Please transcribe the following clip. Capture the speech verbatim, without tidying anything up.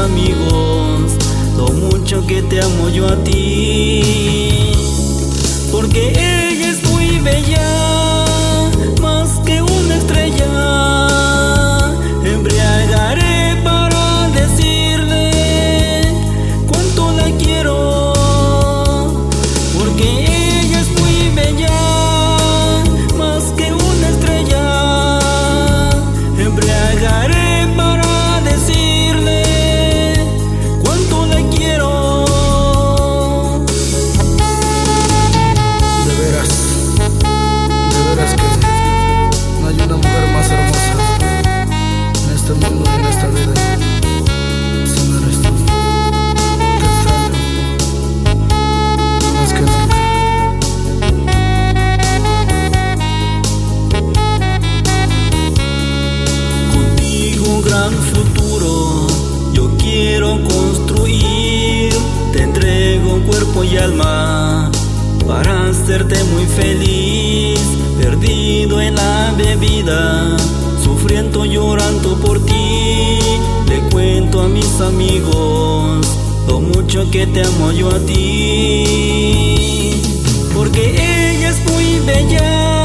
amigos lo mucho que te amo yo a ti, porque ella es muy bella, más que una estrella. Embriagaré para decirle cuánto la quiero, porque ella es muy bella, más que una estrella. Embriagaré para decirle cuánto la quiero. De veras, de veras que no hay una mujer más hermosa en este mundo y en esta vida, si no eres tú. Te extraño más que nunca. Contigo un gran futuro yo quiero construir. Te entrego cuerpo y alma para hacerte muy feliz. Perdido en la bebida, sufriendo, llorando por ti, le cuento a mis amigos lo mucho que te amo yo a ti, porque ella es muy bella,